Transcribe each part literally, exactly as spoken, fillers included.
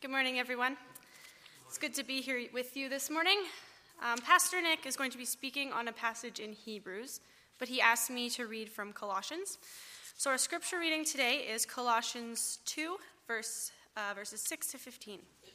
Good morning, everyone. It's good to be here with you this morning. Um, Pastor Nick is going to be speaking on a passage in Hebrews, but he asked me to read from Colossians. So our scripture reading today is Colossians two, verse, uh, verses six to fifteen.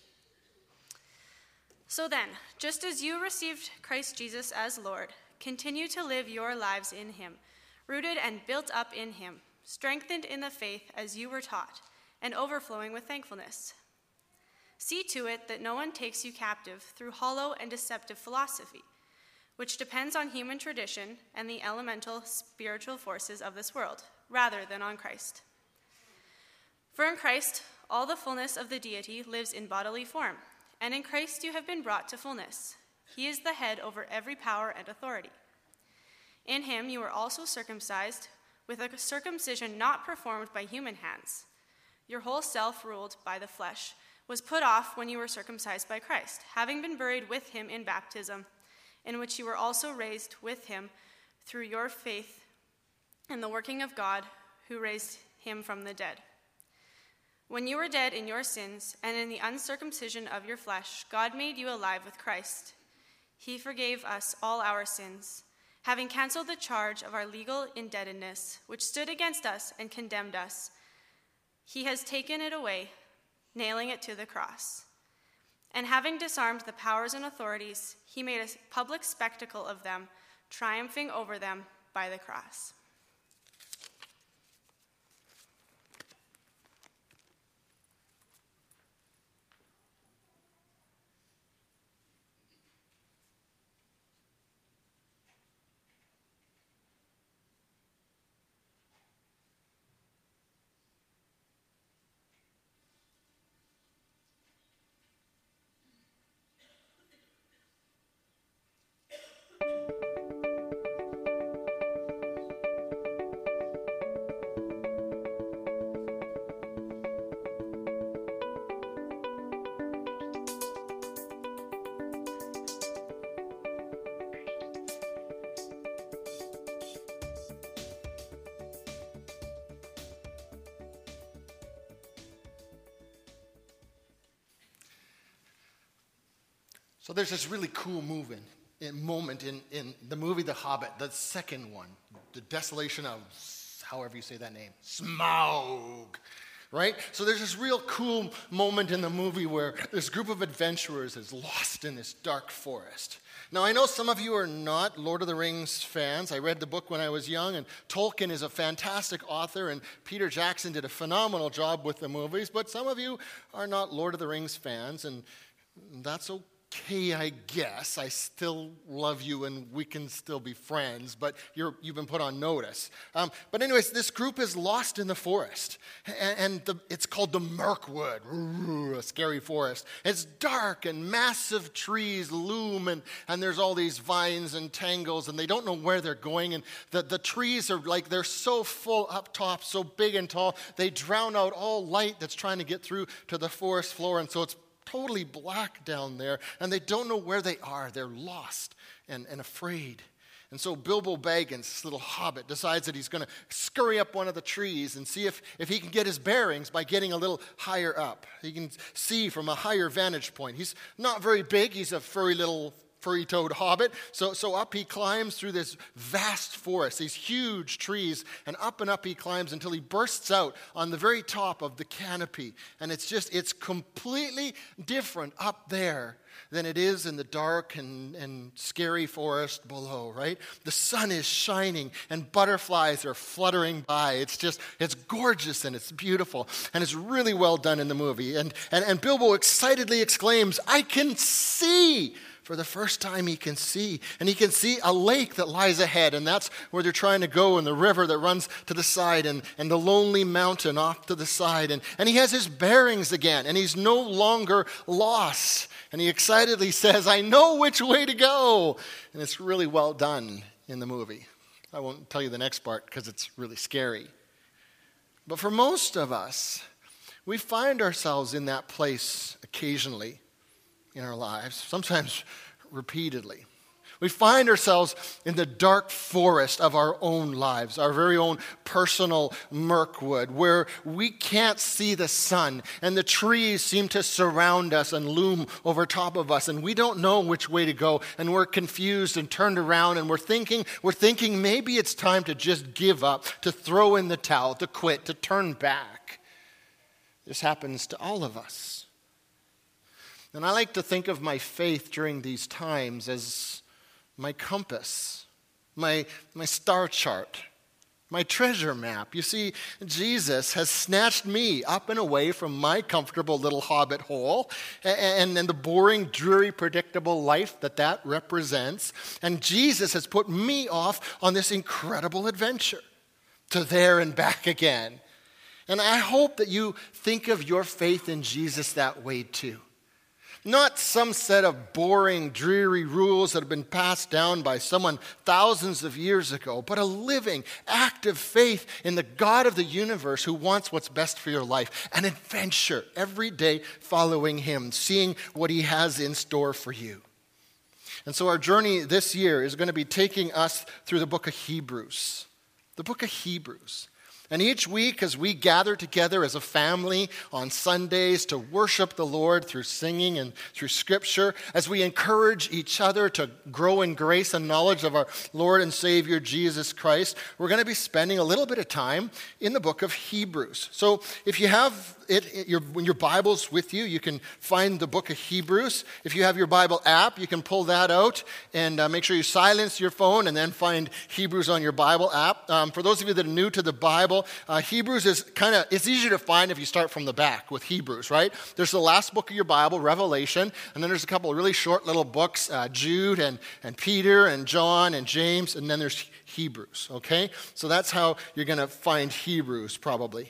So then, just as you received Christ Jesus as Lord, continue to live your lives in him, rooted and built up in him, strengthened in the faith as you were taught, and overflowing with thankfulness. See to it that no one takes you captive through hollow and deceptive philosophy, which depends on human tradition and the elemental spiritual forces of this world, rather than on Christ. For in Christ, all the fullness of the deity lives in bodily form, and in Christ you have been brought to fullness. He is the head over every power and authority. In him you were also circumcised, with a circumcision not performed by human hands. Your whole self, ruled by the flesh, was put off when you were circumcised by Christ, having been buried with him in baptism, in which you were also raised with him through your faith in the working of God, who raised him from the dead. When you were dead in your sins and in the uncircumcision of your flesh, God made you alive with Christ. He forgave us all our sins, having canceled the charge of our legal indebtedness, which stood against us and condemned us. He has taken it away, nailing it to the cross. And having disarmed the powers and authorities, he made a public spectacle of them, triumphing over them by the cross. So there's this really cool movement, in, moment in, in the movie The Hobbit, the second one, the desolation of, however you say that name, Smaug, right? So there's this real cool moment in the movie where this group of adventurers is lost in this dark forest. Now, I know some of you are not Lord of the Rings fans. I read the book when I was young, and Tolkien is a fantastic author, and Peter Jackson did a phenomenal job with the movies, but some of you are not Lord of the Rings fans, and that's okay. Okay, I guess. I still love you and we can still be friends, but you're, you've been put on notice. Um, but anyways, this group is lost in the forest, and, and the, it's called the Mirkwood, Ooh, a scary forest. It's dark and massive trees loom, and, and there's all these vines and tangles, and they don't know where they're going, and the, the trees are like, they're so full up top, so big and tall, they drown out all light that's trying to get through to the forest floor, and so it's totally black down there, and they don't know where they are. They're lost and, and afraid. And so Bilbo Baggins, this little hobbit, decides that he's going to scurry up one of the trees and see if, if he can get his bearings by getting a little higher up. He can see from a higher vantage point. He's not very big. He's a furry little furry-toed hobbit. So, so up he climbs through this vast forest, these huge trees, and up and up he climbs until he bursts out on the very top of the canopy. And it's just, it's completely different up there than it is in the dark and, and scary forest below, right? The sun is shining and butterflies are fluttering by. It's just, it's gorgeous and it's beautiful. And it's really well done in the movie. And, and, and Bilbo excitedly exclaims, "I can see!" For the first time he can see. And he can see a lake that lies ahead, and that's where they're trying to go, and the river that runs to the side, and, and the lonely mountain off to the side. And, and he has his bearings again, and he's no longer lost. And he excitedly says, "I know which way to go." And it's really well done in the movie. I won't tell you the next part because it's really scary. But for most of us, we find ourselves in that place occasionally in our lives, sometimes repeatedly, We find ourselves in the dark forest of our own lives, our very own personal Mirkwood, where we can't see the sun, and the trees seem to surround us and loom over top of us, and we don't know which way to go, and we're confused and turned around, and we're thinking, we're thinking maybe it's time to just give up, to throw in the towel, to quit, to turn back. This happens to all of us. And I like to think of my faith during these times as my compass, my, my star chart, my treasure map. You see, Jesus has snatched me up and away from my comfortable little hobbit hole and, and the boring, dreary, predictable life that that represents. And Jesus has put me off on this incredible adventure to there and back again. And I hope that you think of your faith in Jesus that way too. Not some set of boring, dreary rules that have been passed down by someone thousands of years ago, but a living, active faith in the God of the universe who wants what's best for your life. An adventure every day following him, seeing what he has in store for you. And so our journey this year is going to be taking us through the book of Hebrews. The book of Hebrews. And each week as we gather together as a family on Sundays to worship the Lord through singing and through Scripture, as we encourage each other to grow in grace and knowledge of our Lord and Savior Jesus Christ, we're going to be spending a little bit of time in the book of Hebrews. So if you have it, it your, when your Bible's with you, you can find the book of Hebrews. If you have your Bible app, you can pull that out and uh, make sure you silence your phone and then find Hebrews on your Bible app. Um, for those of you that are new to the Bible, Uh, Hebrews is kind of, it's easier to find if you start from the back with Hebrews, right? There's the last book of your Bible, Revelation, and then there's a couple of really short little books, uh, Jude and, and Peter and John and James, and then there's Hebrews, okay? So that's how you're going to find Hebrews probably.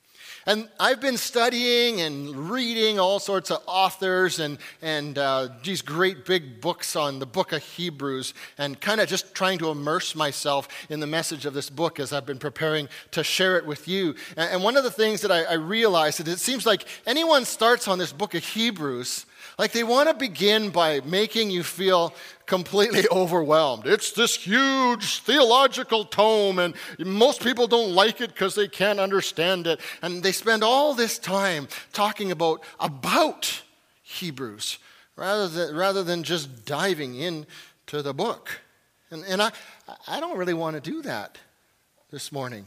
And I've been studying and reading all sorts of authors and, and uh, these great big books on the book of Hebrews and kind of just trying to immerse myself in the message of this book as I've been preparing to share it with you. And, and one of the things that I, I realized is it seems like anyone starts on this book of Hebrews, like they want to begin by making you feel completely overwhelmed. It's this huge theological tome, and most people don't like it because they can't understand it. And they spend all this time talking about, about Hebrews rather than, rather than just diving into the book. And, and I, I don't really want to do that this morning.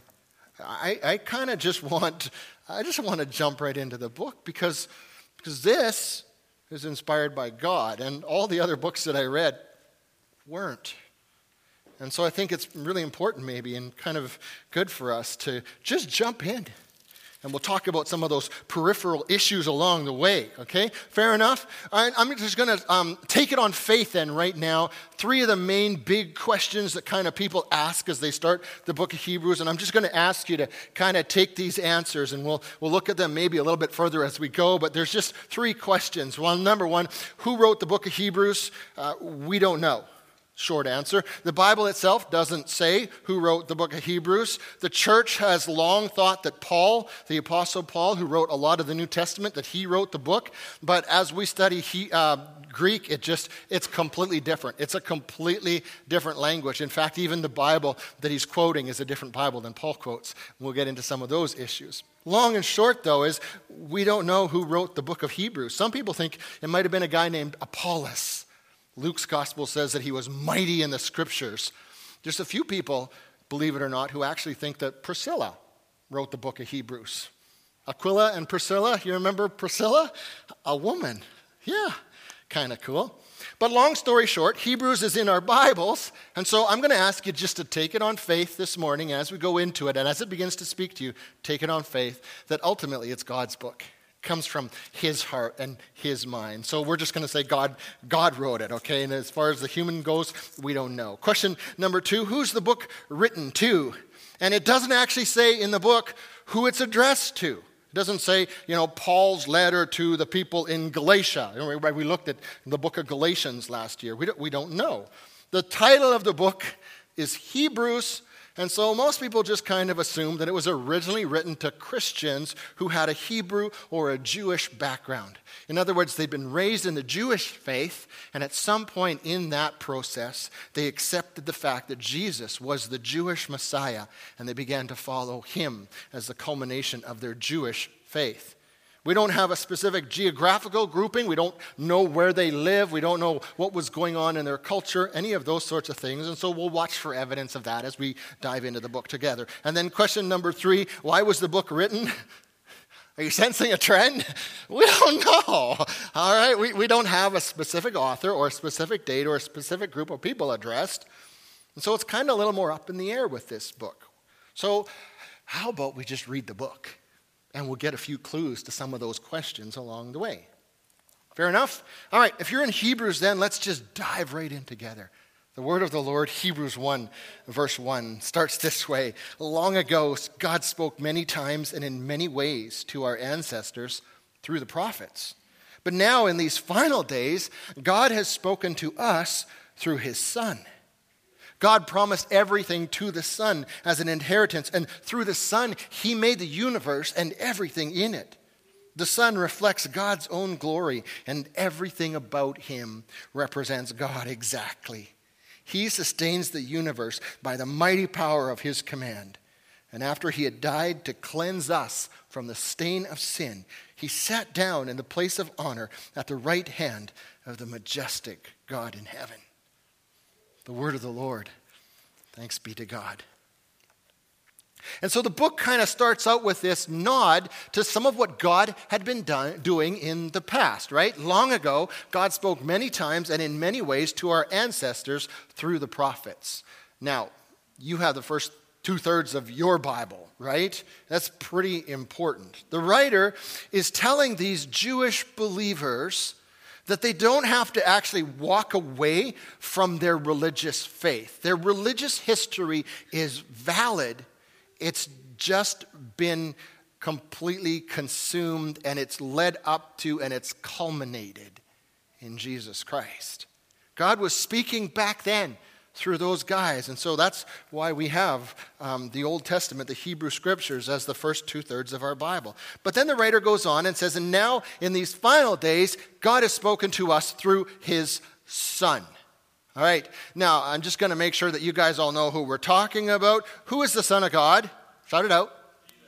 I, I kind of just want, I just want to jump right into the book because, because this is inspired by God, and all the other books that I read weren't. And so I think it's really important maybe and kind of good for us to just jump in. And we'll talk about some of those peripheral issues along the way, okay? Fair enough? All right, I'm just going to um, take it on faith then right now. Three of the main big questions that kind of people ask as they start the book of Hebrews. And I'm just going to ask you to kind of take these answers and we'll, we'll look at them maybe a little bit further as we go. But there's just three questions. Well, number one, who wrote the book of Hebrews? Uh, we don't know. Short answer. The Bible itself doesn't say who wrote the book of Hebrews. The church has long thought that Paul, the Apostle Paul, who wrote a lot of the New Testament, that he wrote the book. But as we study he, uh, Greek, it just, it's completely different. It's a completely different language. In fact, even the Bible that he's quoting is a different Bible than Paul quotes. We'll get into some of those issues. Long and short, though, is we don't know who wrote the book of Hebrews. Some people think it might have been a guy named Apollos. Luke's gospel says that he was mighty in the scriptures. There's a few people, believe it or not, who actually think that Priscilla wrote the book of Hebrews. Aquila and Priscilla, you remember Priscilla? A woman. Yeah, kind of cool. But long story short, Hebrews is in our Bibles, and so I'm going to ask you just to take it on faith this morning as we go into it, and as it begins to speak to you, take it on faith that ultimately it's God's book. Comes from his heart and his mind. So we're just going to say God, God wrote it, okay? And as far as the human goes, we don't know. Question number two, who's the book written to? And it doesn't actually say in the book who it's addressed to. It doesn't say, you know, Paul's letter to the people in Galatia. You know, we looked at the book of Galatians last year. We don't, we don't know. The title of the book is Hebrews, And so most people just kind of assume that it was originally written to Christians who had a Hebrew or a Jewish background. In other words, they'd been raised in the Jewish faith, and at some point in that process, they accepted the fact that Jesus was the Jewish Messiah, and they began to follow him as the culmination of their Jewish faith. We don't have a specific geographical grouping. We don't know where they live. We don't know what was going on in their culture, any of those sorts of things. And so we'll watch for evidence of that as we dive into the book together. And then question number three, why was the book written? Are you sensing a trend? We don't know. All right, we, we don't have a specific author or a specific date or a specific group of people addressed. And so it's kind of a little more up in the air with this book. So how about we just read the book? And we'll get a few clues to some of those questions along the way. Fair enough? All right, if you're in Hebrews then, let's just dive right in together. The word of the Lord, Hebrews one, verse one, starts this way. Long ago, God spoke many times and in many ways to our ancestors through the prophets. But now in these final days, God has spoken to us through his Son. God promised everything to the Son as an inheritance, and through the Son, he made the universe and everything in it. The Son reflects God's own glory, and everything about him represents God exactly. He sustains the universe by the mighty power of his command. And after he had died to cleanse us from the stain of sin, he sat down in the place of honor at the right hand of the majestic God in heaven. The word of the Lord. Thanks be to God. And so the book kind of starts out with this nod to some of what God had been done, doing in the past, right? Long ago, God spoke many times and in many ways to our ancestors through the prophets. Now, you have the first two-thirds of your Bible, right? That's pretty important. The writer is telling these Jewish believers that they don't have to actually walk away from their religious faith. Their religious history is valid. It's just been completely consumed, and it's led up to and it's culminated in Jesus Christ. God was speaking back then through those guys. And so that's why we have um, the Old Testament, the Hebrew Scriptures, as the first two-thirds of our Bible. But then the writer goes on and says, and now in these final days, God has spoken to us through his Son. All right, now I'm just going to make sure that you guys all know who we're talking about. Who is the Son of God? Shout it out.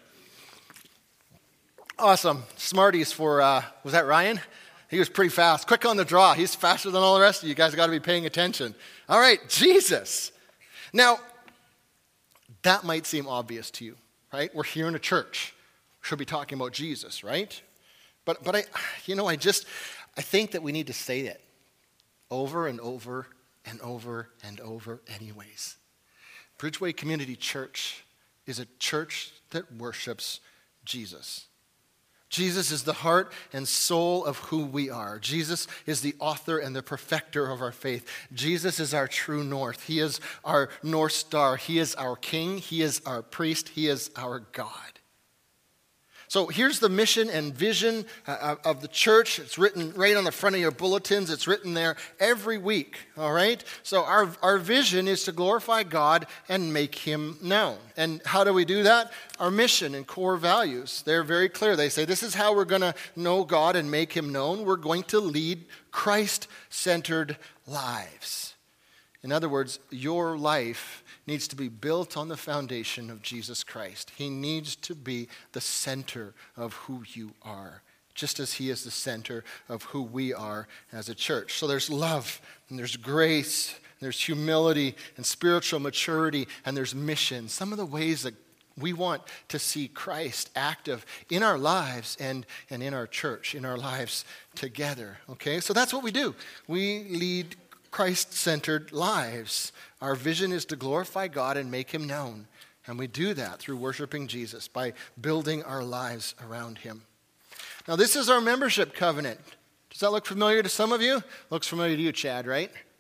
Awesome. Smarties for, uh, was that Ryan? He was pretty fast. Quick on the draw. He's faster than all the rest of you. You guys got to be paying attention. All right, Jesus. Now, that might seem obvious to you, right? We're here in a church. We should be talking about Jesus, right? But, but I, you know, I just, I think that we need to say it over and over and over and over anyways. Bridgeway Community Church is a church that worships Jesus. Jesus is the heart and soul of who we are. Jesus is the author and the perfecter of our faith. Jesus is our true north. He is our North Star. He is our King. He is our priest. He is our God. So here's the mission and vision uh, of the church. It's written right on the front of your bulletins. It's written there every week, all right? So our, our vision is to glorify God and make him known. And how do we do that? Our mission and core values, they're very clear. They say this is how we're going to know God and make him known. We're going to lead Christ-centered lives. In other words, your life needs to be built on the foundation of Jesus Christ. He needs to be the center of who you are, just as he is the center of who we are as a church. So there's love, and there's grace, there's humility, and spiritual maturity, and there's mission. Some of the ways that we want to see Christ active in our lives and, and in our church, in our lives together. Okay, so that's what we do. We lead Christ-centered lives. Our vision is to glorify God and make him known. And we do that through worshiping Jesus, by building our lives around him. Now, this is our membership covenant. Does that look familiar to some of you? Looks familiar to you, Chad, right?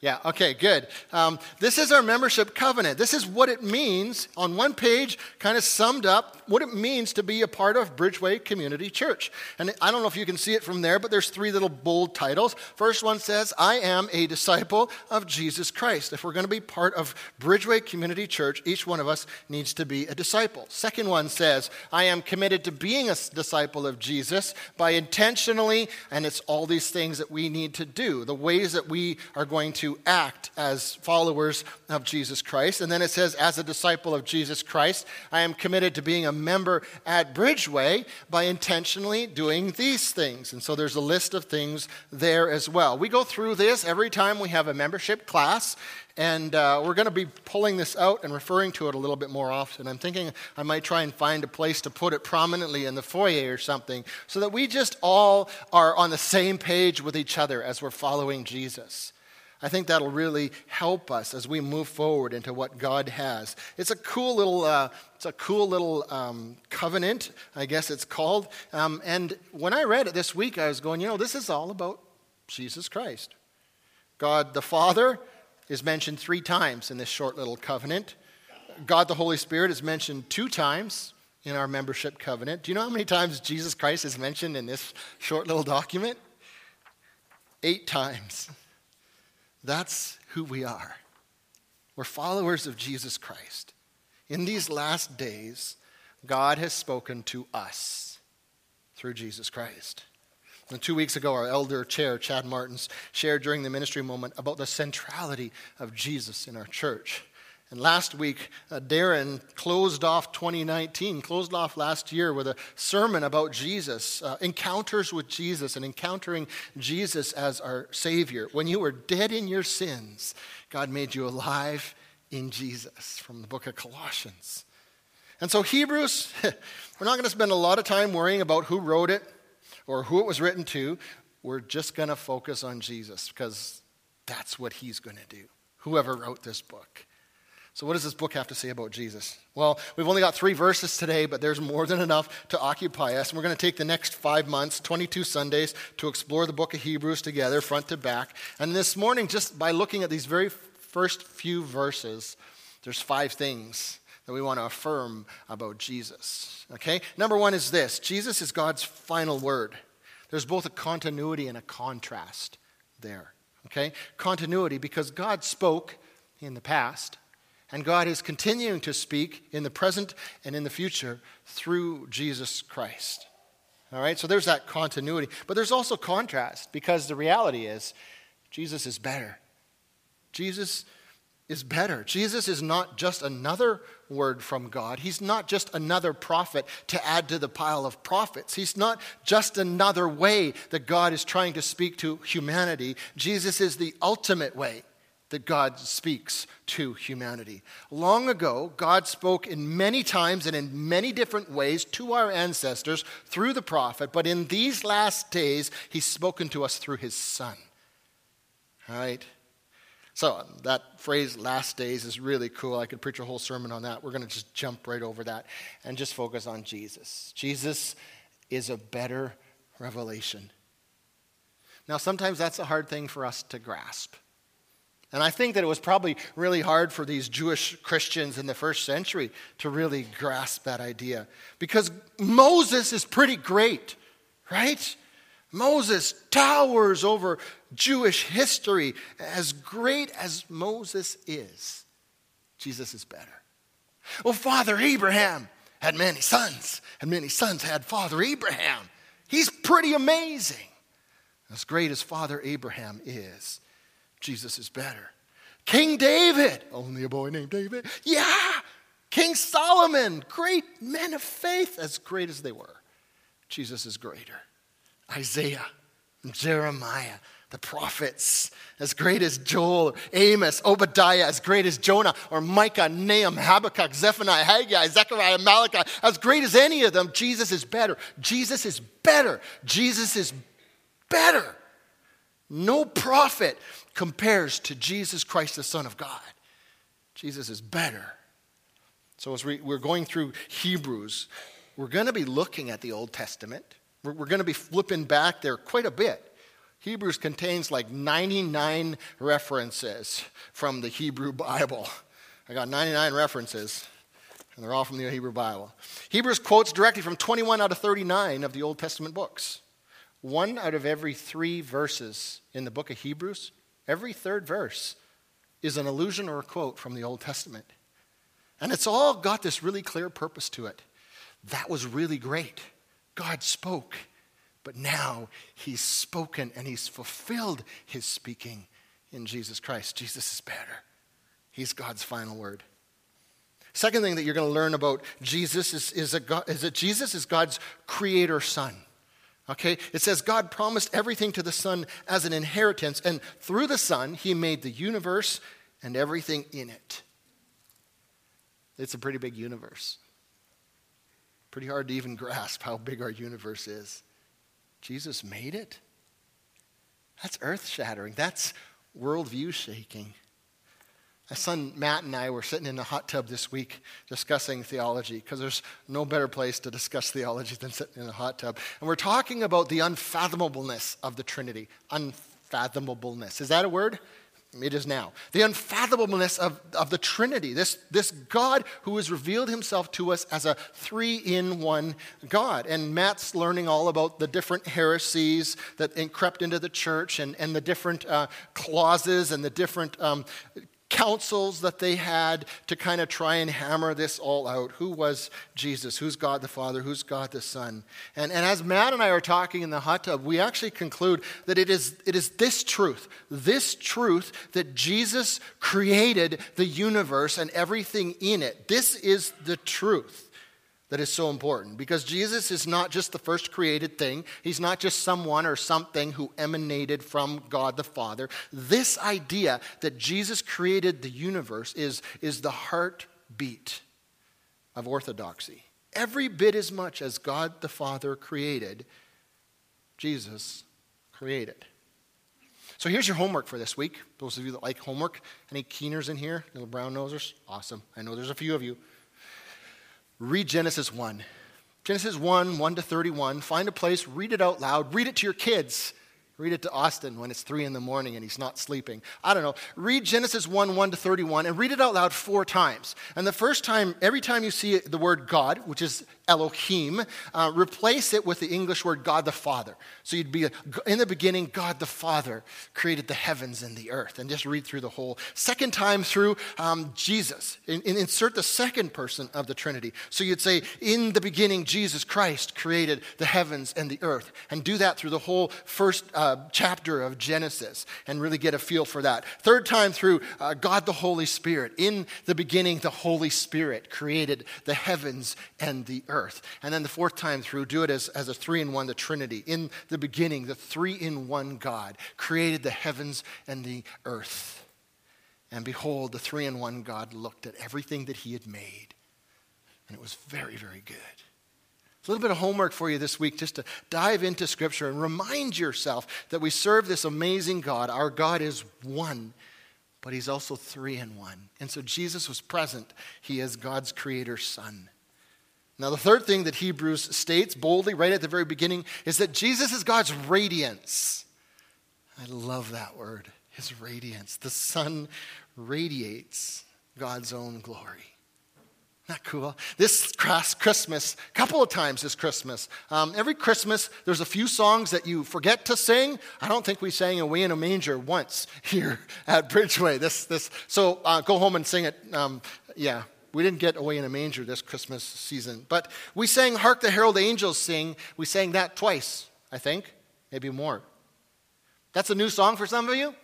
Yeah, okay, good. Um, this is our membership covenant. This is what it means on one page, kind of summed up what it means to be a part of Bridgeway Community Church. And I don't know if you can see it from there, but there's three little bold titles. First one says, I am a disciple of Jesus Christ. If we're going to be part of Bridgeway Community Church, each one of us needs to be a disciple. Second one says, I am committed to being a disciple of Jesus by intentionally, and it's all these things that we need to do, the ways that we are going to act as followers of Jesus Christ. And then it says, as a disciple of Jesus Christ, I am committed to being a member at Bridgeway by intentionally doing these things. And so there's a list of things there as well. We go through this every time we have a membership class, and uh, we're going to be pulling this out and referring to it a little bit more often. I'm thinking I might try and find a place to put it prominently in the foyer or something so that we just all are on the same page with each other as we're following Jesus. I think that'll really help us as we move forward into what God has. It's a cool little, uh, it's a cool little um, covenant, I guess it's called. Um, and when I read it this week, I was going, you know, this is all about Jesus Christ. God the Father is mentioned three times in this short little covenant. God the Holy Spirit is mentioned two times in our membership covenant. Do you know how many times Jesus Christ is mentioned in this short little document? Eight times. That's who we are. We're followers of Jesus Christ. In these last days, God has spoken to us through Jesus Christ. And two weeks ago, our elder chair, Chad Martins, shared during the ministry moment about the centrality of Jesus in our church. And last week, uh, Darren closed off twenty nineteen, closed off last year with a sermon about Jesus, uh, encounters with Jesus and encountering Jesus as our Savior. When you were dead in your sins, God made you alive in Jesus, from the book of Colossians. And so Hebrews, we're not going to spend a lot of time worrying about who wrote it or who it was written to. We're just going to focus on Jesus because that's what he's going to do, whoever wrote this book. So what does this book have to say about Jesus? Well, we've only got three verses today, but there's more than enough to occupy us. And we're going to take the next five months, twenty-two Sundays, to explore the book of Hebrews together, front to back. And this morning, just by looking at these very first few verses, there's five things that we want to affirm about Jesus. Okay? Number one is this. Jesus is God's final word. There's both a continuity and a contrast there. Okay? Continuity because God spoke in the past. And God is continuing to speak in the present and in the future through Jesus Christ. All right, so there's that continuity. But there's also contrast because the reality is Jesus is better. Jesus is better. Jesus is not just another word from God. He's not just another prophet to add to the pile of prophets. He's not just another way that God is trying to speak to humanity. Jesus is the ultimate way that God speaks to humanity. Long ago, God spoke in many times and in many different ways to our ancestors through the prophet, but in these last days, he's spoken to us through his Son. All right? So that phrase, last days, is really cool. I could preach a whole sermon on that. We're going to just jump right over that and just focus on Jesus. Jesus is a better revelation. Now, sometimes that's a hard thing for us to grasp. And I think that it was probably really hard for these Jewish Christians in the first century to really grasp that idea. Because Moses is pretty great, right? Moses towers over Jewish history. As great as Moses is, Jesus is better. Well, Father Abraham had many sons, and many sons had Father Abraham. He's pretty amazing. As great as Father Abraham is, Jesus is better. King David, only a boy named David. Yeah. King Solomon, great men of faith, as great as they were. Jesus is greater. Isaiah, Jeremiah, the prophets, as great as Joel, Amos, Obadiah, as great as Jonah, or Micah, Nahum, Habakkuk, Zephaniah, Haggai, Zechariah, Malachi, as great as any of them, Jesus is better. Jesus is better. Jesus is better. No prophet compares to Jesus Christ, the Son of God. Jesus is better. So as we, we're going through Hebrews, we're going to be looking at the Old Testament. We're, we're going to be flipping back there quite a bit. Hebrews contains like ninety-nine references from the Hebrew Bible. I got ninety-nine references, and they're all from the Hebrew Bible. Hebrews quotes directly from twenty-one out of thirty-nine of the Old Testament books. One out of every three verses in the book of Hebrews, every third verse, is an allusion or a quote from the Old Testament. And it's all got this really clear purpose to it. That was really great. God spoke. But now he's spoken and he's fulfilled his speaking in Jesus Christ. Jesus is better. He's God's final word. Second thing that you're going to learn about Jesus is, is, a God, is that Jesus is God's creator son. Okay? It says God promised everything to the Son as an inheritance, and through the Son, he made the universe and everything in it. It's a pretty big universe. Pretty hard to even grasp how big our universe is. Jesus made it? That's earth-shattering. That's worldview shaking. My son Matt and I were sitting in the hot tub this week discussing theology, because there's no better place to discuss theology than sitting in a hot tub. And we're talking about the unfathomableness of the Trinity. Unfathomableness. Is that a word? It is now. The unfathomableness of, of the Trinity. This, this God who has revealed himself to us as a three-in-one God. And Matt's learning all about the different heresies that crept into the church, and, and the different uh, clauses and the different um, councils that they had to kind of try and hammer this all out. Who was Jesus? Who's God the Father? Who's God the Son? And, and as Matt and I are talking in the hot tub, we actually conclude that it is, it is this truth, this truth that Jesus created the universe and everything in it. This is the truth that is so important, because Jesus is not just the first created thing. He's not just someone or something who emanated from God the Father. This idea that Jesus created the universe is, is the heartbeat of orthodoxy. Every bit as much as God the Father created, Jesus created. So here's your homework for this week. Those of you that like homework. Any keeners in here? Little brown nosers? Awesome. I know there's a few of you. Read Genesis one. Genesis one, one to thirty-one. Find a place, read it out loud. Read it to your kids. Read it to Austin when it's three in the morning and he's not sleeping. I don't know. Read Genesis one, one to thirty-one, and read it out loud four times. And the first time, every time you see the word God, which is Elohim, uh, replace it with the English word God the Father. So you'd be, in the beginning, God the Father created the heavens and the earth. And just read through the whole. Second time through, um, Jesus. In, in, insert the second person of the Trinity. So you'd say, in the beginning, Jesus Christ created the heavens and the earth. And do that through the whole first uh, chapter of Genesis. And really get a feel for that. Third time through, uh, God the Holy Spirit. In the beginning, the Holy Spirit created the heavens and the earth. Earth. And then the fourth time through, do it as, as a three-in-one, the Trinity. In the beginning, the three-in-one God created the heavens and the earth. And behold, the three-in-one God looked at everything that he had made. And it was very, very good. A little bit of homework for you this week, just to dive into Scripture and remind yourself that we serve this amazing God. Our God is one, but he's also three-in-one. And so Jesus was present. He is God's creator son. Now, the third thing that Hebrews states boldly right at the very beginning is that Jesus is God's radiance. I love that word, his radiance. The sun radiates God's own glory. Isn't that cool? This Christmas, a couple of times this Christmas, um, every Christmas there's a few songs that you forget to sing. I don't think we sang Away in a Manger once here at Bridgeway. This, this. So uh, go home and sing it. Um, yeah. We didn't get Away in a Manger this Christmas season. But we sang Hark the Herald Angels Sing. We sang that twice, I think. Maybe more. That's a new song for some of you?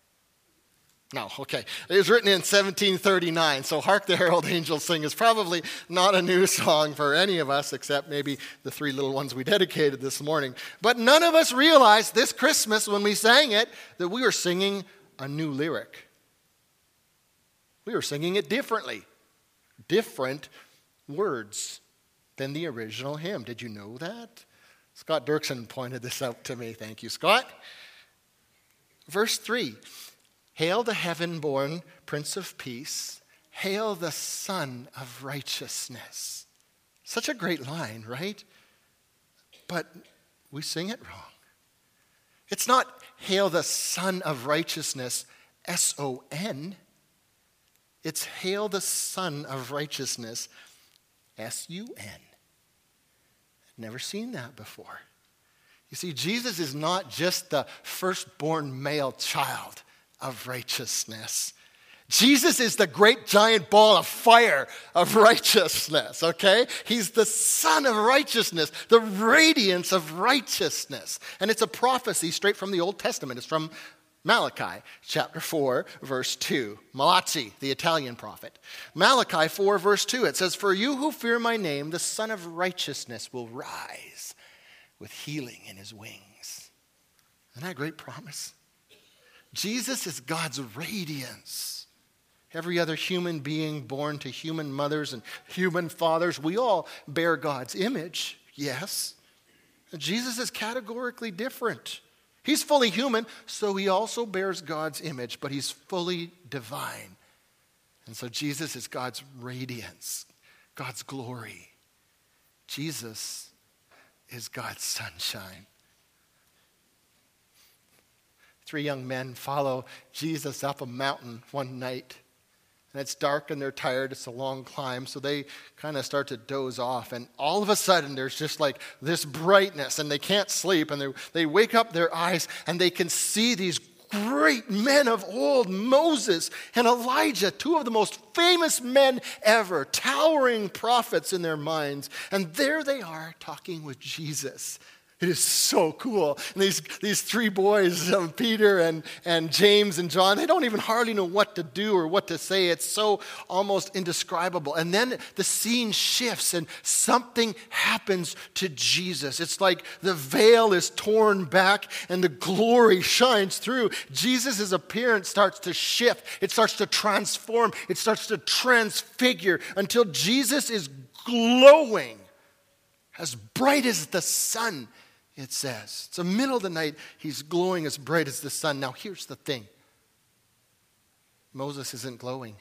No, okay. It was written in seventeen thirty-nine, so Hark the Herald Angels Sing is probably not a new song for any of us, except maybe the three little ones we dedicated this morning. But none of us realized this Christmas when we sang it that we were singing a new lyric. We were singing it differently. Different words than the original hymn. Did you know that? Scott Dirksen pointed this out to me. Thank you, Scott. Verse three. Hail the heaven-born Prince of Peace. Hail the Son of Righteousness. Such a great line, right? But we sing it wrong. It's not hail the Son of Righteousness, S O N. It's hail the Son of Righteousness, S U N. Never seen that before. You see, Jesus is not just the firstborn male child of righteousness. Jesus is the great giant ball of fire of righteousness, okay? He's the Son of Righteousness, the radiance of righteousness. And it's a prophecy straight from the Old Testament. It's from Malachi chapter four, verse two. Malachi, the Italian prophet. Malachi four, verse two, it says, "For you who fear my name, the Son of Righteousness will rise with healing in his wings." Isn't that a great promise? Jesus is God's radiance. Every other human being born to human mothers and human fathers, we all bear God's image, yes. Jesus is categorically different. He's fully human, so he also bears God's image, but he's fully divine. And so Jesus is God's radiance, God's glory. Jesus is God's sunshine. Three young men follow Jesus up a mountain one night. And it's dark and they're tired. It's a long climb. So they kind of start to doze off. And all of a sudden, there's just like this brightness. And they can't sleep. And they, they wake up their eyes and they can see these great men of old, Moses and Elijah, two of the most famous men ever, towering prophets in their minds. And there they are talking with Jesus. It is so cool. And these, these three boys, um, Peter and, and James and John, they don't even hardly know what to do or what to say. It's so almost indescribable. And then the scene shifts and something happens to Jesus. It's like the veil is torn back and the glory shines through. Jesus' appearance starts to shift. It starts to transform. It starts to transfigure until Jesus is glowing as bright as the sun. It says. It's the middle of the night. He's glowing as bright as the sun. Now, here's the thing. Moses isn't glowing.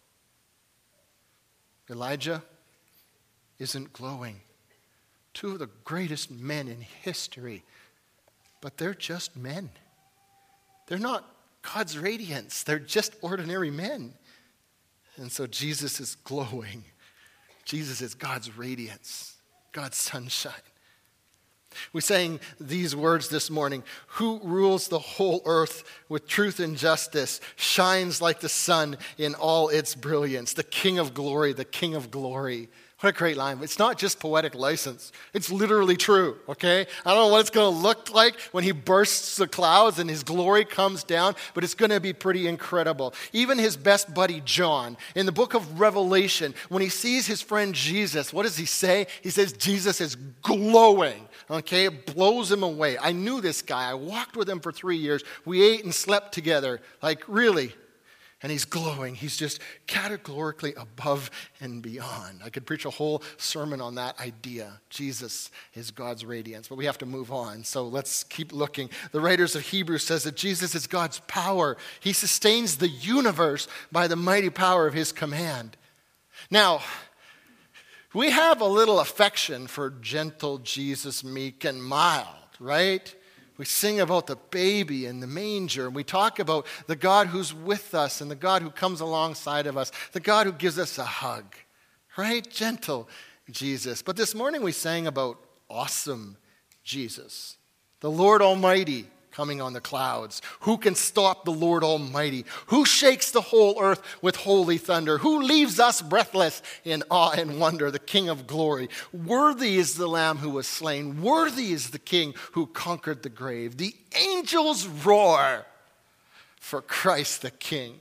Elijah isn't glowing. Two of the greatest men in history. But they're just men. They're not God's radiance. They're just ordinary men. And so Jesus is glowing. Jesus is God's radiance. God's sunshine. We sang these words this morning. Who rules the whole earth with truth and justice, shines like the sun in all its brilliance. The King of glory, the King of glory. What a great line. It's not just poetic license. It's literally true, okay? I don't know what it's going to look like when he bursts the clouds and his glory comes down, but it's going to be pretty incredible. Even his best buddy, John, in the book of Revelation, when he sees his friend Jesus, what does he say? He says, Jesus is glowing. Okay, it blows him away. I knew this guy. I walked with him for three years. We ate and slept together. Like, really? And he's glowing. He's just categorically above and beyond. I could preach a whole sermon on that idea. Jesus is God's radiance. But we have to move on. So let's keep looking. The writers of Hebrews says that Jesus is God's power. He sustains the universe by the mighty power of his command. Now, we have a little affection for gentle Jesus, meek and mild, right? We sing about the baby in the manger, and we talk about the God who's with us and the God who comes alongside of us, the God who gives us a hug, right? Gentle Jesus. But this morning we sang about awesome Jesus, the Lord Almighty coming on the clouds. Who can stop the Lord Almighty? Who shakes the whole earth with holy thunder? Who leaves us breathless in awe and wonder? The King of glory. Worthy is the Lamb who was slain. Worthy is the King who conquered the grave. The angels roar for Christ the King.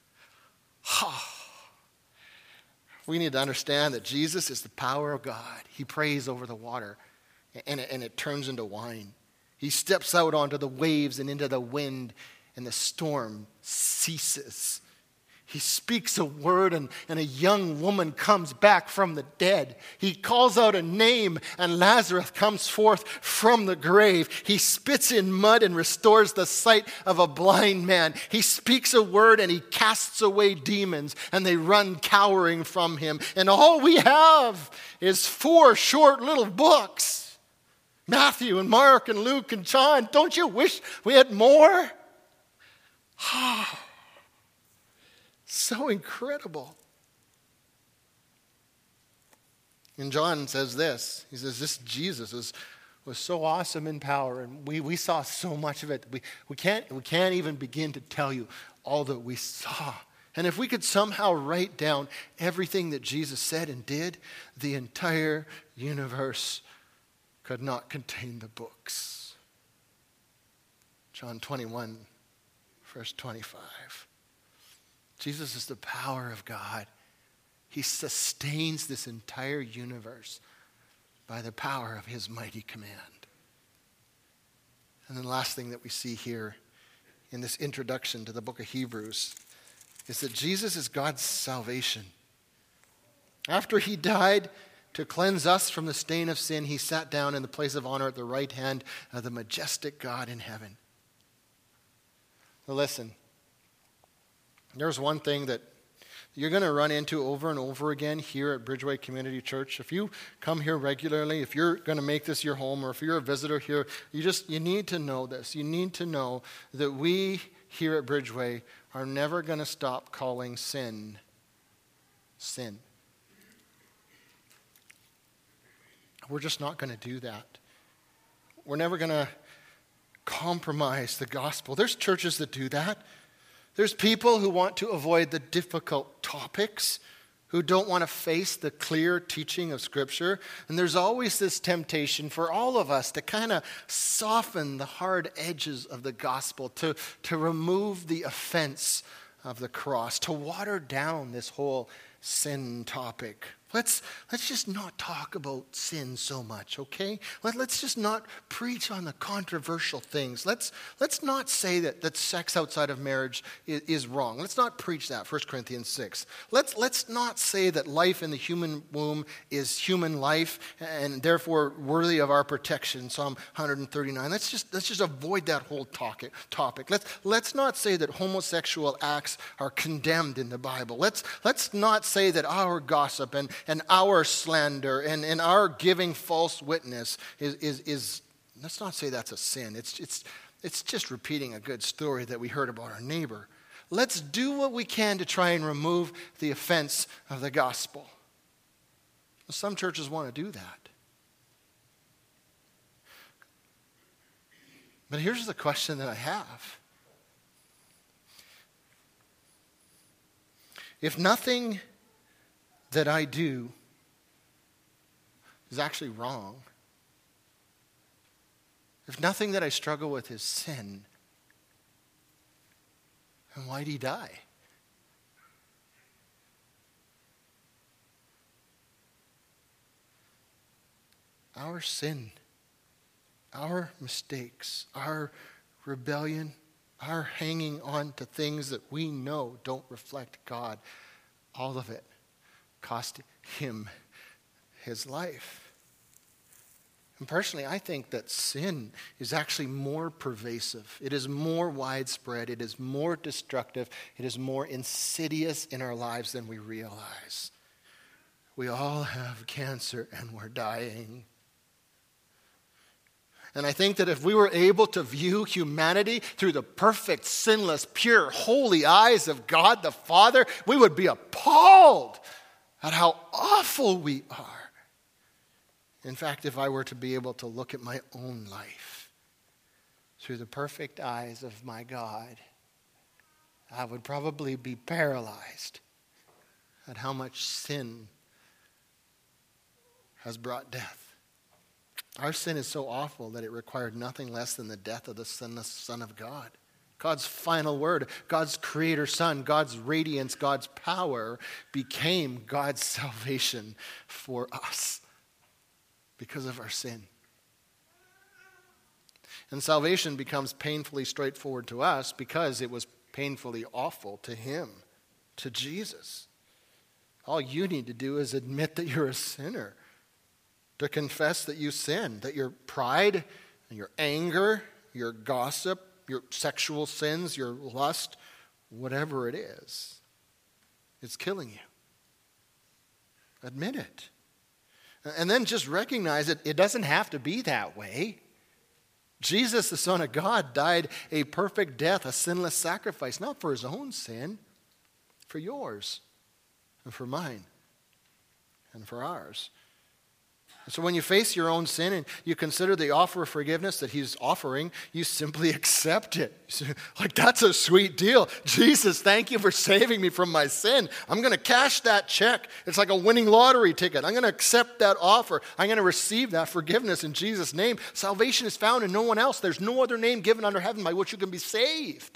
We need to understand that Jesus is the power of God. He prays over the water and it, and it turns into wine. He steps out onto the waves and into the wind, and the storm ceases. He speaks a word, and, and a young woman comes back from the dead. He calls out a name, and Lazarus comes forth from the grave. He spits in mud and restores the sight of a blind man. He speaks a word, and he casts away demons, and they run cowering from him. And all we have is four short little books. Matthew and Mark and Luke and John. Don't you wish we had more? Oh, so incredible. And John says this. He says, this Jesus was, was so awesome in power, and we, we saw so much of it. We, we, can't, we can't even begin to tell you all that we saw. And if we could somehow write down everything that Jesus said and did, the entire universe could not contain the books. John twenty-one, verse twenty-five. Jesus is the power of God. He sustains this entire universe by the power of his mighty command. And then the last thing that we see here in this introduction to the book of Hebrews is that Jesus is God's salvation. After he died to cleanse us from the stain of sin, he sat down in the place of honor at the right hand of the majestic God in heaven. Now listen, there's one thing that you're going to run into over and over again here at Bridgeway Community Church. If you come here regularly, if you're going to make this your home, or if you're a visitor here, you just you need to know this. You need to know that we here at Bridgeway are never going to stop calling sin, sin. We're just not going to do that. We're never going to compromise the gospel. There's churches that do that. There's people who want to avoid the difficult topics, who don't want to face the clear teaching of Scripture. And there's always this temptation for all of us to kind of soften the hard edges of the gospel, to, to remove the offense of the cross, to water down this whole sin topic. Let's, let's just not talk about sin so much, okay? Let, let's just not preach on the controversial things. Let's, let's not say that, that sex outside of marriage is, is wrong. Let's not preach that, First Corinthians six. Let's, let's not say that life in the human womb is human life and therefore worthy of our protection, Psalm one thirty-nine. Let's just, let's just avoid that whole topic. topic. Let's, let's not say that homosexual acts are condemned in the Bible. Let's, let's not say that our gossip and And our slander and, and our giving false witness is, is, is, let's not say that's a sin. It's, it's, it's just repeating a good story that we heard about our neighbor. Let's do what we can to try and remove the offense of the gospel. Some churches want to do that. But here's the question that I have. If nothing that I do is actually wrong, if nothing that I struggle with is sin, then why did he die? Our sin, our mistakes, our rebellion, our hanging on to things that we know don't reflect God, all of it cost him his life. And personally, I think that sin is actually more pervasive. It is more widespread. It is more destructive. It is more insidious in our lives than we realize. We all have cancer and we're dying. And I think that if we were able to view humanity through the perfect, sinless, pure, holy eyes of God the Father, we would be appalled at how awful we are. In fact, if I were to be able to look at my own life through the perfect eyes of my God, I would probably be paralyzed at how much sin has brought death. Our sin is so awful that it required nothing less than the death of the sinless Son of God. God's final word, God's creator son, God's radiance, God's power became God's salvation for us because of our sin. And salvation becomes painfully straightforward to us because it was painfully awful to him, to Jesus. All you need to do is admit that you're a sinner, to confess that you sin, that your pride and your anger, your gossip, your sexual sins, your lust, whatever it is, it's killing you. Admit it. And then just recognize it, it doesn't have to be that way. Jesus, the Son of God, died a perfect death, a sinless sacrifice, not for his own sin, for yours and for mine and for ours. So when you face your own sin and you consider the offer of forgiveness that he's offering, you simply accept it. Like, that's a sweet deal. Jesus, thank you for saving me from my sin. I'm going to cash that check. It's like a winning lottery ticket. I'm going to accept that offer. I'm going to receive that forgiveness in Jesus' name. Salvation is found in no one else. There's no other name given under heaven by which you can be saved.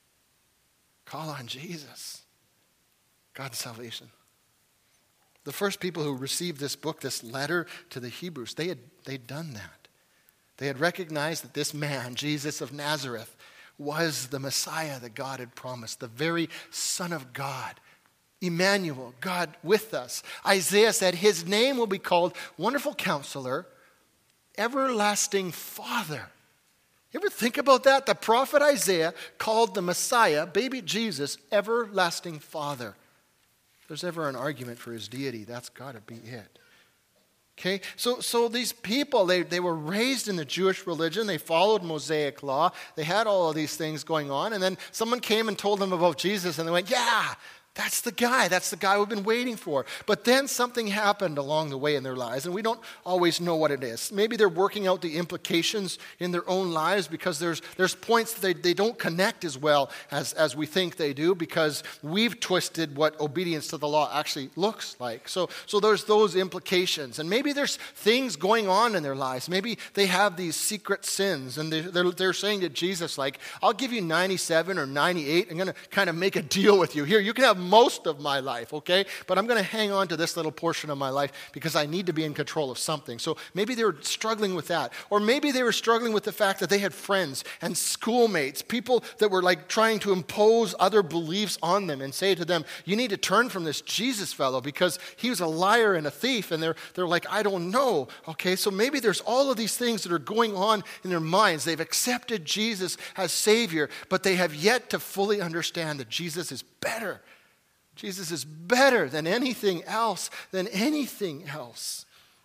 Call on Jesus. God's salvation. The first people who received this book, this letter to the Hebrews, they had they'd done that. They had recognized that this man, Jesus of Nazareth, was the Messiah that God had promised, the very Son of God. Emmanuel, God with us. Isaiah said his name will be called Wonderful Counselor, Everlasting Father. You ever think about that? The prophet Isaiah called the Messiah, baby Jesus, Everlasting Father. If there's ever an argument for his deity, that's got to be it. Okay, so so these people, they, they were raised in the Jewish religion. They followed Mosaic law. They had all of these things going on. And then someone came and told them about Jesus, and they went, yeah, that's the guy. That's the guy we've been waiting for. But then something happened along the way in their lives, and we don't always know what it is. Maybe they're working out the implications in their own lives because there's there's points that they, they don't connect as well as, as we think they do because we've twisted what obedience to the law actually looks like. So, so there's those implications. And maybe there's things going on in their lives. Maybe they have these secret sins, and they, they're, they're saying to Jesus, like, I'll give you ninety-seven or ninety-eight. I'm going to kind of make a deal with you. Here, you can have most of my life, okay? But I'm going to hang on to this little portion of my life because I need to be in control of something. So maybe they were struggling with that. Or maybe they were struggling with the fact that they had friends and schoolmates, people that were like trying to impose other beliefs on them and say to them, you need to turn from this Jesus fellow because he was a liar and a thief. And they're, they're like, I don't know. Okay, so maybe there's all of these things that are going on in their minds. They've accepted Jesus as Savior, but they have yet to fully understand that Jesus is better. Jesus is better than anything else, than anything else.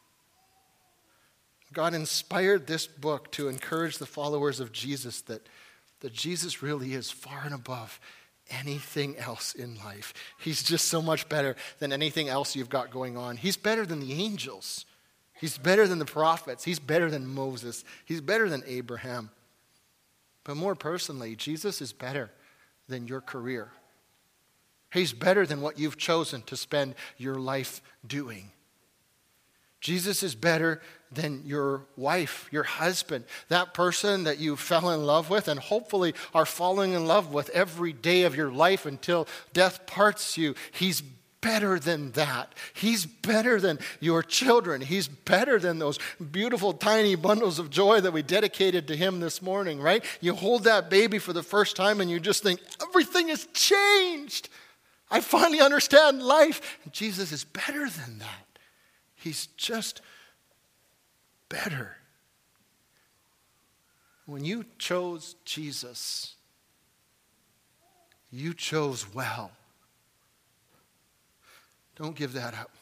God inspired this book to encourage the followers of Jesus that, that Jesus really is far and above anything else in life. He's just so much better than anything else you've got going on. He's better than the angels. He's better than the prophets. He's better than Moses. He's better than Abraham. But more personally, Jesus is better than your career. He's better than what you've chosen to spend your life doing. Jesus is better than your wife, your husband, that person that you fell in love with and hopefully are falling in love with every day of your life until death parts you. He's better than that. He's better than your children. He's better than those beautiful tiny bundles of joy that we dedicated to him this morning, right? You hold that baby for the first time and you just think, everything has changed. I finally understand life. And Jesus is better than that. He's just better. When you chose Jesus, you chose well. Don't give that up.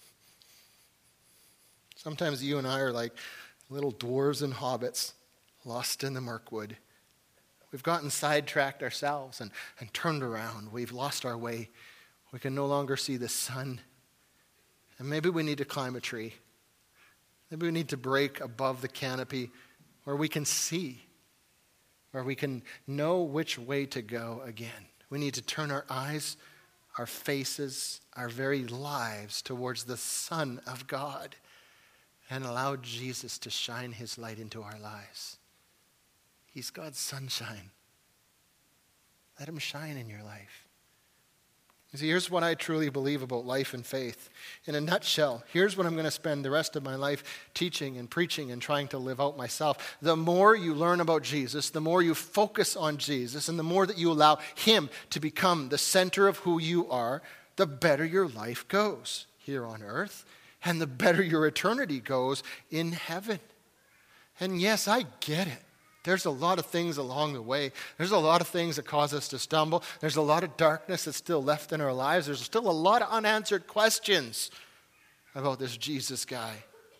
Sometimes you and I are like little dwarves and hobbits lost in the Mirkwood. We've gotten sidetracked ourselves and, and turned around. We've lost our way. We can no longer see the sun. And maybe we need to climb a tree. Maybe we need to break above the canopy where we can see, where we can know which way to go again. We need to turn our eyes, our faces, our very lives towards the Son of God and allow Jesus to shine his light into our lives. He's God's sunshine. Let him shine in your life. You see, here's what I truly believe about life and faith. In a nutshell, here's what I'm going to spend the rest of my life teaching and preaching and trying to live out myself. The more you learn about Jesus, the more you focus on Jesus, and the more that you allow him to become the center of who you are, the better your life goes here on earth, and the better your eternity goes in heaven. And yes, I get it. There's a lot of things along the way. There's a lot of things that cause us to stumble. There's a lot of darkness that's still left in our lives. There's still a lot of unanswered questions about this Jesus guy.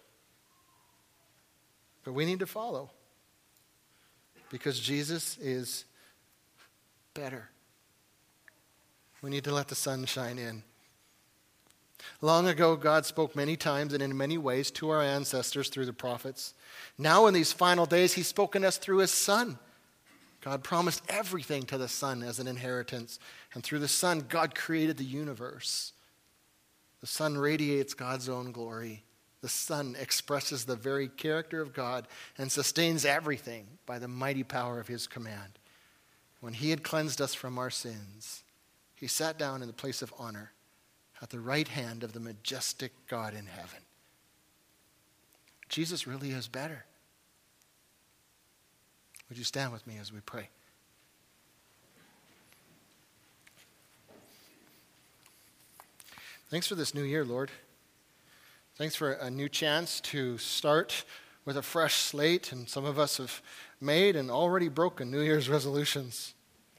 But we need to follow because Jesus is better. We need to let the sun shine in. Long ago, God spoke many times and in many ways to our ancestors through the prophets. Now in these final days, he's spoken to us through his Son. God promised everything to the Son as an inheritance. And through the Son, God created the universe. The Son radiates God's own glory. The Son expresses the very character of God and sustains everything by the mighty power of his command. When he had cleansed us from our sins, he sat down in the place of honor at the right hand of the majestic God in heaven. Jesus really is better. Would you stand with me as we pray? Thanks for this new year, Lord. Thanks for a new chance to start with a fresh slate, and some of us have made and already broken New Year's resolutions.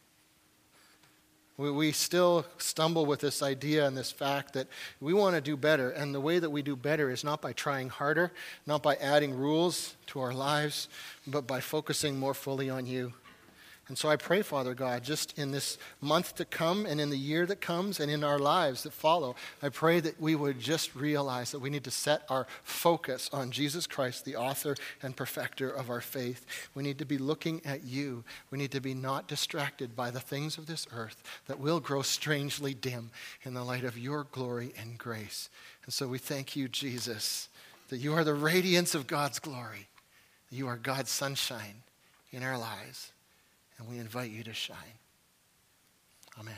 We, we still stumble with this idea and this fact that we want to do better, and the way that we do better is not by trying harder, not by adding rules to our lives, but by focusing more fully on you. And so I pray, Father God, just in this month to come and in the year that comes and in our lives that follow, I pray that we would just realize that we need to set our focus on Jesus Christ, the author and perfecter of our faith. We need to be looking at you. We need to be not distracted by the things of this earth that will grow strangely dim in the light of your glory and grace. And so we thank you, Jesus, that you are the radiance of God's glory. You are God's sunshine in our lives. And we invite you to shine. Amen.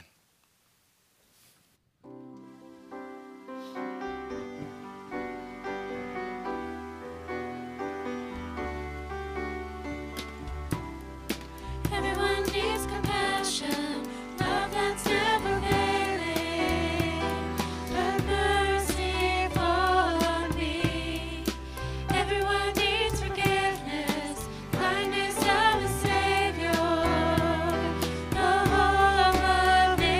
Everyone needs compassion, love that's never failing, but mercy for me. Everyone needs forgiveness, kindness of a Savior. The whole of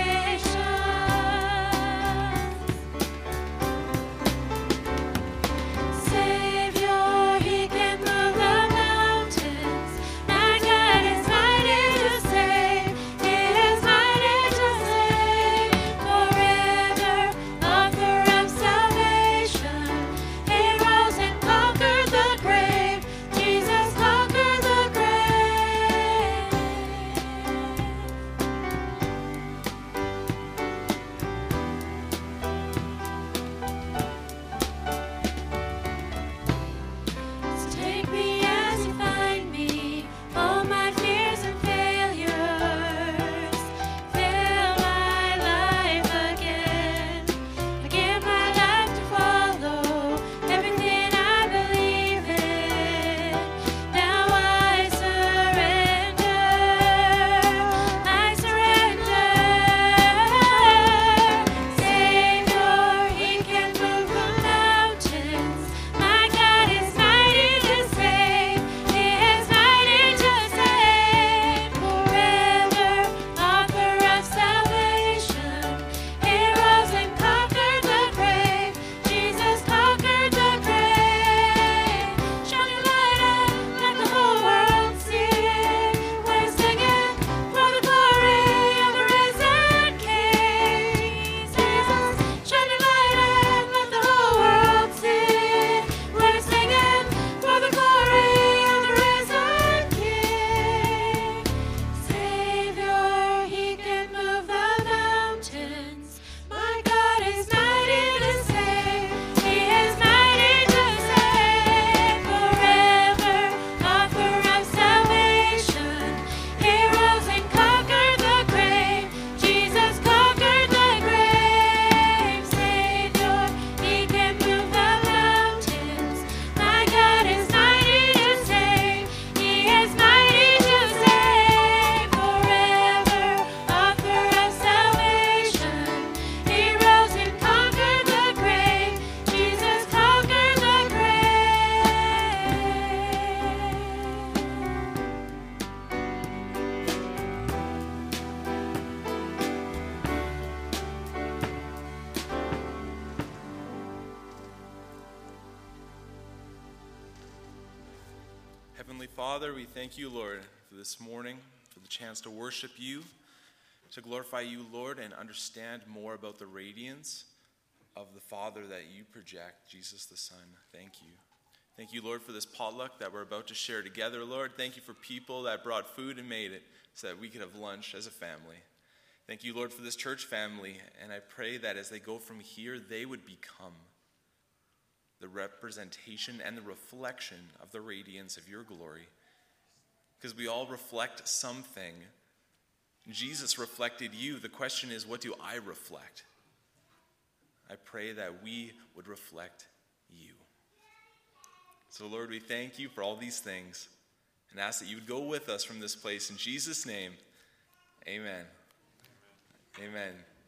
Father, we thank you, Lord, for this morning, for the chance to worship you, to glorify you, Lord, and understand more about the radiance of the Father that you project, Jesus the Son. Thank you. Thank you, Lord, for this potluck that we're about to share together, Lord. Thank you for people that brought food and made it so that we could have lunch as a family. Thank you, Lord, for this church family, and I pray that as they go from here, they would become the representation and the reflection of the radiance of your glory. Because we all reflect something. Jesus reflected you. The question is, what do I reflect? I pray that we would reflect you. So, Lord, we thank you for all these things and ask that you would go with us from this place. In Jesus' name, amen. Amen.